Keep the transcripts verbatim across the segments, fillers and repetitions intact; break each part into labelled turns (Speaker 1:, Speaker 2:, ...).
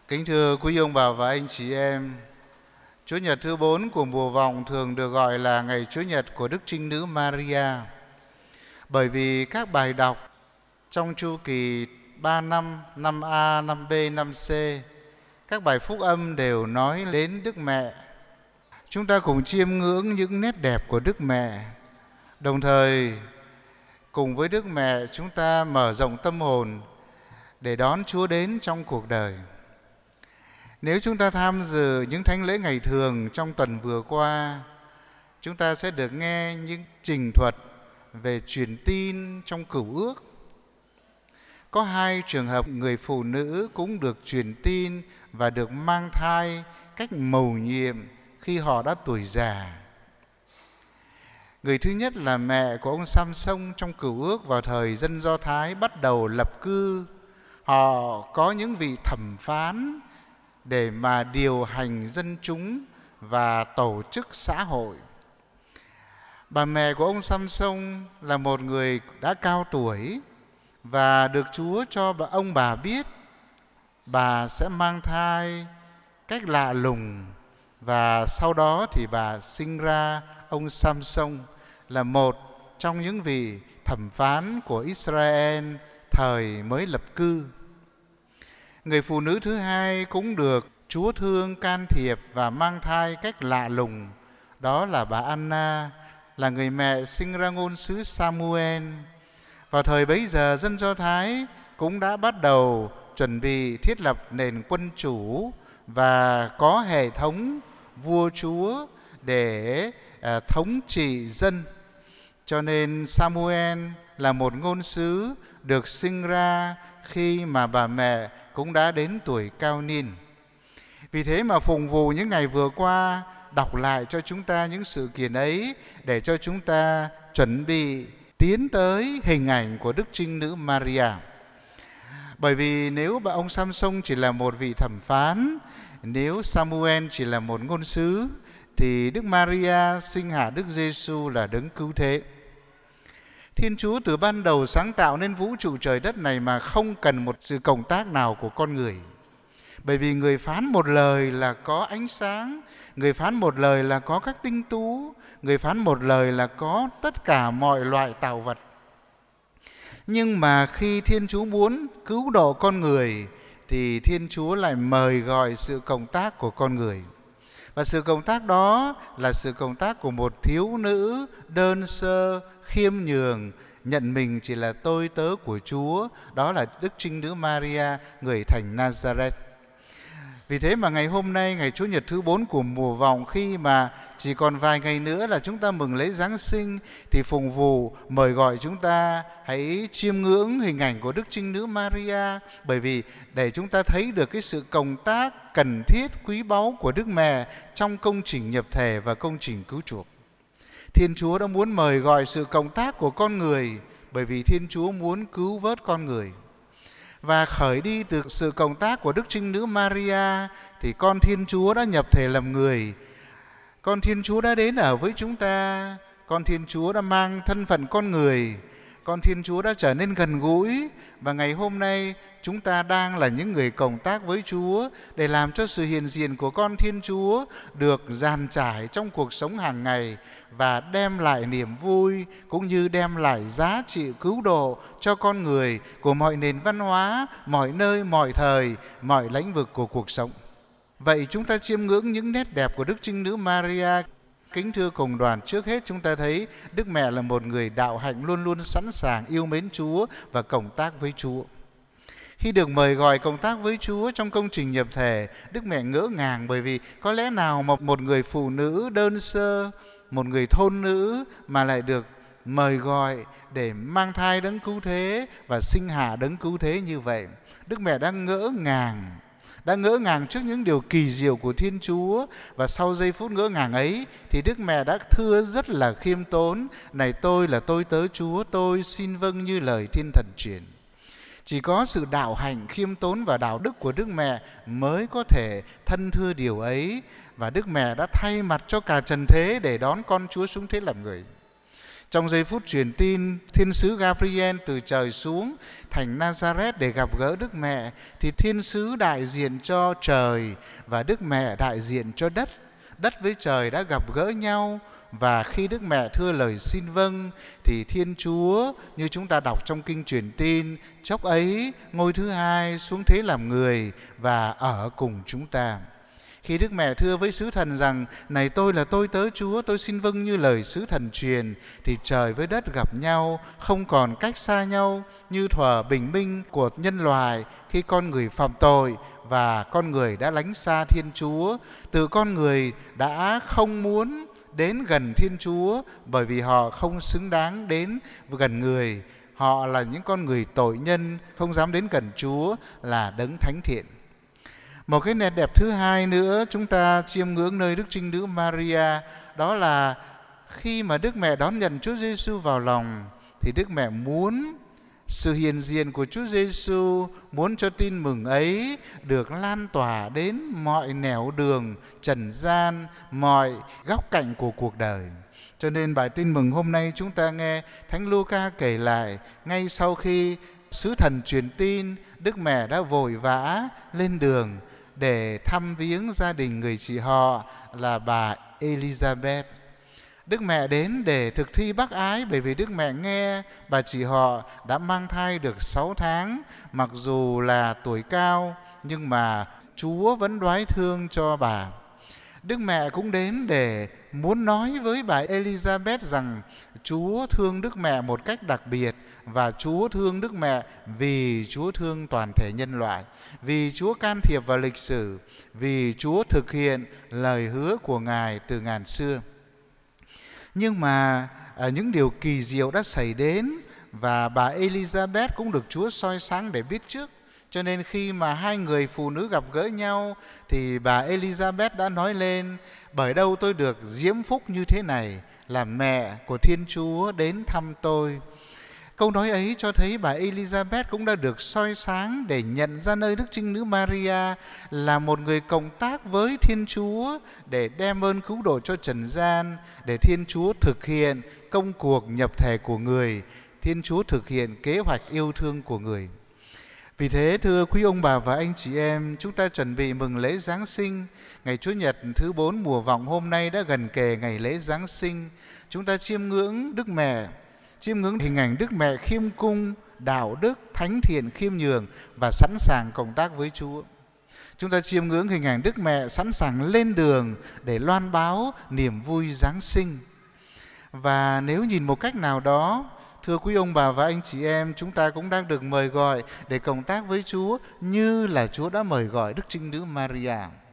Speaker 1: Kính thưa quý ông bà và anh chị em, Chúa Nhật thứ bốn của mùa vọng thường được gọi là ngày Chúa Nhật của Đức Trinh Nữ Maria, bởi vì các bài đọc trong chu kỳ ba năm, năm A, năm B, năm C, các bài phúc âm đều nói đến Đức Mẹ. Chúng ta cùng chiêm ngưỡng những nét đẹp của Đức Mẹ, đồng thời cùng với Đức Mẹ chúng ta mở rộng tâm hồn để đón Chúa đến trong cuộc đời. Nếu chúng ta tham dự những thánh lễ ngày thường trong tuần vừa qua, chúng ta sẽ được nghe những trình thuật về truyền tin trong Cựu Ước. Có hai trường hợp người phụ nữ cũng được truyền tin và được mang thai cách mầu nhiệm khi họ đã tuổi già. Người thứ nhất là mẹ của ông Samson trong Cựu Ước vào thời dân Do Thái bắt đầu lập cư. Họ có những vị thẩm phán để mà điều hành dân chúng và tổ chức xã hội. Bà mẹ của ông Samson là một người đã cao tuổi và được Chúa cho ông bà biết bà sẽ mang thai cách lạ lùng, và sau đó thì bà sinh ra ông Samson là một trong những vị thẩm phán của Israel thời mới lập cư. Người phụ nữ thứ hai cũng được Chúa thương can thiệp và mang thai cách lạ lùng, đó là bà Anna, là người mẹ sinh ra ngôn sứ Samuel. Vào thời bấy giờ, dân Do Thái cũng đã bắt đầu chuẩn bị thiết lập nền quân chủ và có hệ thống vua chúa để à, thống trị dân. Cho nên Samuel là một ngôn sứ được sinh ra khi mà bà mẹ cũng đã đến tuổi cao niên. Vì thế mà phụng vụ những ngày vừa qua đọc lại cho chúng ta những sự kiện ấy để cho chúng ta chuẩn bị tiến tới hình ảnh của Đức Trinh Nữ Maria. Bởi vì nếu bà ông Samson chỉ là một vị thẩm phán, nếu Samuel chỉ là một ngôn sứ, thì Đức Maria sinh hạ Đức Giêsu là đấng cứu thế. Thiên Chúa từ ban đầu sáng tạo nên vũ trụ trời đất này mà không cần một sự cộng tác nào của con người. Bởi vì người phán một lời là có ánh sáng, người phán một lời là có các tinh tú, người phán một lời là có tất cả mọi loại tạo vật. Nhưng mà khi Thiên Chúa muốn cứu độ con người thì Thiên Chúa lại mời gọi sự cộng tác của con người. Và sự cộng tác đó là sự cộng tác của một thiếu nữ đơn sơ, khiêm nhường, nhận mình chỉ là tôi tớ của Chúa, đó là Đức Trinh Nữ Maria, người thành Nazareth. Vì thế mà ngày hôm nay, ngày Chúa Nhật thứ bốn của mùa vọng, khi mà chỉ còn vài ngày nữa là chúng ta mừng lễ Giáng sinh, thì phụng vụ mời gọi chúng ta hãy chiêm ngưỡng hình ảnh của Đức Trinh Nữ Maria, bởi vì để chúng ta thấy được cái sự cộng tác cần thiết quý báu của Đức Mẹ trong công trình nhập thể và công trình cứu chuộc. Thiên Chúa đã muốn mời gọi sự cộng tác của con người, bởi vì Thiên Chúa muốn cứu vớt con người. Và khởi đi từ sự cộng tác của Đức Trinh Nữ Maria thì con Thiên Chúa đã nhập thể làm người. Con Thiên Chúa đã đến ở với chúng ta. Con Thiên Chúa đã mang thân phận con người. Con Thiên Chúa đã trở nên gần gũi. Và ngày hôm nay chúng ta đang là những người cộng tác với Chúa để làm cho sự hiện diện của con Thiên Chúa được dàn trải trong cuộc sống hàng ngày và đem lại niềm vui cũng như đem lại giá trị cứu độ cho con người của mọi nền văn hóa, mọi nơi, mọi thời, mọi lĩnh vực của cuộc sống. Vậy chúng ta chiêm ngưỡng những nét đẹp của Đức Trinh Nữ Maria. Kính thưa cùng đoàn, trước hết chúng ta thấy Đức Mẹ là một người đạo hạnh luôn luôn sẵn sàng yêu mến Chúa và cộng tác với Chúa. Khi được mời gọi cộng tác với Chúa trong công trình nhập thể, Đức Mẹ ngỡ ngàng, bởi vì có lẽ nào mà một người phụ nữ đơn sơ, một người thôn nữ mà lại được mời gọi để mang thai đấng cứu thế và sinh hạ đấng cứu thế như vậy. Đức Mẹ đang ngỡ ngàng, đã ngỡ ngàng trước những điều kỳ diệu của Thiên Chúa, và sau giây phút ngỡ ngàng ấy thì Đức Mẹ đã thưa rất là khiêm tốn: này, tôi là tôi tớ Chúa, tôi xin vâng như lời Thiên Thần truyền. Chỉ có sự đạo hạnh, khiêm tốn và đạo đức của Đức Mẹ mới có thể thân thưa điều ấy, và Đức Mẹ đã thay mặt cho cả trần thế để đón con Chúa xuống thế làm người. Trong giây phút truyền tin, thiên sứ Gabriel từ trời xuống thành Nazareth để gặp gỡ Đức Mẹ, thì thiên sứ đại diện cho trời và Đức Mẹ đại diện cho đất. Đất với trời đã gặp gỡ nhau, và khi Đức Mẹ thưa lời xin vâng thì Thiên Chúa, như chúng ta đọc trong kinh truyền tin, chốc ấy ngôi thứ hai xuống thế làm người và ở cùng chúng ta. Khi Đức Mẹ thưa với sứ thần rằng: này tôi là tôi tớ Chúa, tôi xin vâng như lời sứ thần truyền, thì trời với đất gặp nhau, không còn cách xa nhau như thuở bình minh của nhân loại khi con người phạm tội và con người đã lánh xa Thiên Chúa. Từ con người đã không muốn đến gần Thiên Chúa bởi vì họ không xứng đáng đến gần người. Họ là những con người tội nhân, không dám đến gần Chúa là đấng thánh thiện. Một cái nét đẹp thứ hai nữa chúng ta chiêm ngưỡng nơi Đức Trinh Nữ Maria, đó là khi mà Đức Mẹ đón nhận Chúa Giêsu vào lòng thì Đức Mẹ muốn sự hiện diện của Chúa Giêsu, muốn cho tin mừng ấy được lan tỏa đến mọi nẻo đường trần gian, mọi góc cạnh của cuộc đời. Cho nên bài tin mừng hôm nay chúng ta nghe Thánh Luca kể lại, ngay sau khi sứ thần truyền tin, Đức Mẹ đã vội vã lên đường để thăm viếng gia đình người chị họ là bà Elizabeth. Đức Mẹ đến để thực thi bác ái, bởi vì Đức Mẹ nghe bà chị họ đã mang thai được sáu tháng, mặc dù là tuổi cao nhưng mà Chúa vẫn đoái thương cho bà. Đức Mẹ cũng đến để muốn nói với bà Elizabeth rằng Chúa thương Đức Mẹ một cách đặc biệt, và Chúa thương Đức Mẹ vì Chúa thương toàn thể nhân loại, vì Chúa can thiệp vào lịch sử, vì Chúa thực hiện lời hứa của Ngài từ ngàn xưa. Nhưng mà à, những điều kỳ diệu đã xảy đến, và bà Elizabeth cũng được Chúa soi sáng để biết trước. Cho nên khi mà hai người phụ nữ gặp gỡ nhau thì bà Elizabeth đã nói lên: bởi đâu tôi được diễm phúc như thế này, là mẹ của Thiên Chúa đến thăm tôi. Câu nói ấy cho thấy bà Elizabeth cũng đã được soi sáng để nhận ra nơi Đức Trinh Nữ Maria là một người cộng tác với Thiên Chúa để đem ơn cứu độ cho trần gian, để Thiên Chúa thực hiện công cuộc nhập thể của người, Thiên Chúa thực hiện kế hoạch yêu thương của người. Vì thế thưa quý ông bà và anh chị em, chúng ta chuẩn bị mừng lễ Giáng sinh. Ngày Chúa Nhật thứ bốn mùa vọng hôm nay đã gần kề ngày lễ Giáng sinh. Chúng ta chiêm ngưỡng Đức Mẹ, chiêm ngưỡng hình ảnh Đức Mẹ khiêm cung, đạo đức, thánh thiện, khiêm nhường và sẵn sàng cộng tác với Chúa. Chúng ta chiêm ngưỡng hình ảnh Đức Mẹ sẵn sàng lên đường để loan báo niềm vui Giáng sinh. Và nếu nhìn một cách nào đó, thưa quý ông bà và anh chị em, chúng ta cũng đang được mời gọi để cộng tác với Chúa như là Chúa đã mời gọi Đức Trinh Nữ Maria.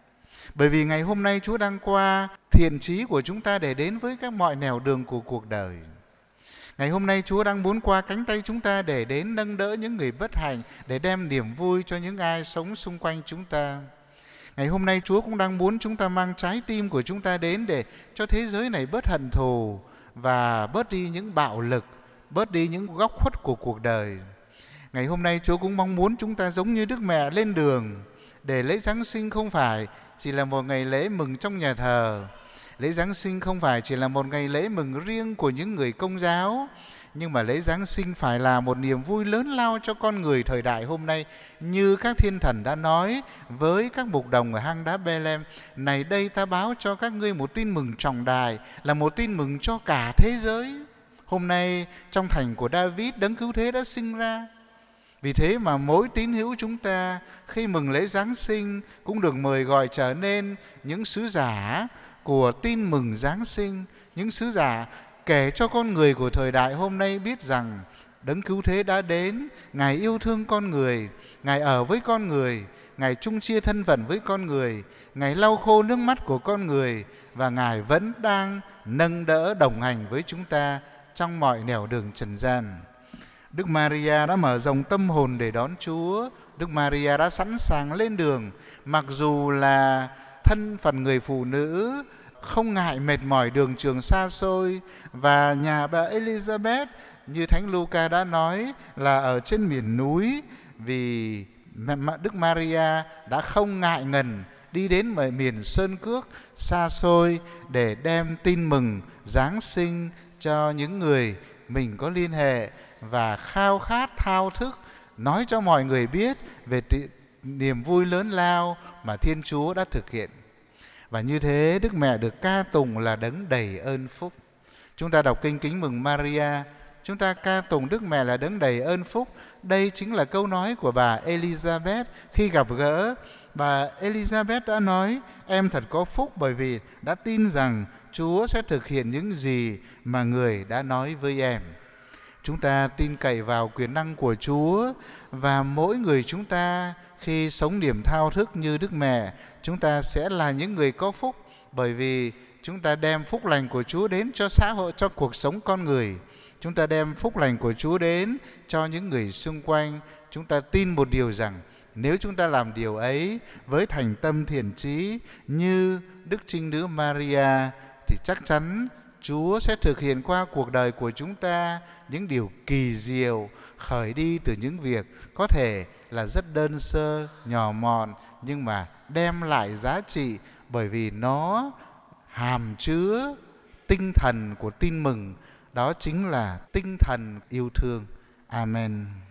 Speaker 1: Bởi vì ngày hôm nay Chúa đang qua thiện chí của chúng ta để đến với các mọi nẻo đường của cuộc đời. Ngày hôm nay Chúa đang muốn qua cánh tay chúng ta để đến nâng đỡ những người bất hạnh, để đem niềm vui cho những ai sống xung quanh chúng ta. Ngày hôm nay Chúa cũng đang muốn chúng ta mang trái tim của chúng ta đến để cho thế giới này bớt hận thù và bớt đi những bạo lực, bớt đi những góc khuất của cuộc đời. Ngày hôm nay Chúa cũng mong muốn chúng ta giống như Đức Mẹ lên đường để lễ Giáng sinh không phải chỉ là một ngày lễ mừng trong nhà thờ. Lễ Giáng sinh không phải chỉ là một ngày lễ mừng riêng của những người Công giáo, nhưng mà lễ Giáng sinh phải là một niềm vui lớn lao cho con người thời đại hôm nay. Như các thiên thần đã nói với các mục đồng ở hang đá Bethlehem: này đây ta báo cho các ngươi một tin mừng trọng đại, là một tin mừng cho cả thế giới. Hôm nay trong thành của David, đấng cứu thế đã sinh ra. Vì thế mà mỗi tín hữu chúng ta khi mừng lễ Giáng sinh cũng được mời gọi trở nên những sứ giả của tin mừng Giáng sinh, những sứ giả kể cho con người của thời đại hôm nay biết rằng đấng cứu thế đã đến, Ngài yêu thương con người, Ngài ở với con người, Ngài chung chia thân phận với con người, Ngài lau khô nước mắt của con người, và Ngài vẫn đang nâng đỡ đồng hành với chúng ta trong mọi nẻo đường trần gian. Đức Maria đã mở rộng tâm hồn để đón Chúa. Đức Maria đã sẵn sàng lên đường, mặc dù là thân phận người phụ nữ, không ngại mệt mỏi đường trường xa xôi. Và nhà bà Elizabeth, như Thánh Luca đã nói, là ở trên miền núi, vì Đức Maria đã không ngại ngần đi đến miền sơn cước xa xôi để đem tin mừng Giáng sinh cho những người mình có liên hệ và khao khát thao thức nói cho mọi người biết về t- niềm vui lớn lao mà Thiên Chúa đã thực hiện. Và như thế Đức Mẹ được ca tụng là đấng đầy ơn phúc. Chúng ta đọc kinh Kính Mừng Maria, chúng ta ca tụng Đức Mẹ là đấng đầy ơn phúc. Đây chính là câu nói của bà Elizabeth khi gặp gỡ. Bà Elizabeth đã nói: em thật có phúc bởi vì đã tin rằng Chúa sẽ thực hiện những gì mà người đã nói với em. Chúng ta tin cậy vào quyền năng của Chúa, và mỗi người chúng ta khi sống niềm thao thức như Đức Mẹ, chúng ta sẽ là những người có phúc, bởi vì chúng ta đem phúc lành của Chúa đến cho xã hội, cho cuộc sống con người. Chúng ta đem phúc lành của Chúa đến cho những người xung quanh. Chúng ta tin một điều rằng nếu chúng ta làm điều ấy với thành tâm thiện chí như Đức Trinh Nữ Maria, thì chắc chắn Chúa sẽ thực hiện qua cuộc đời của chúng ta những điều kỳ diệu, khởi đi từ những việc có thể là rất đơn sơ, nhỏ mọn, nhưng mà đem lại giá trị, bởi vì nó hàm chứa tinh thần của tin mừng, đó chính là tinh thần yêu thương. Amen.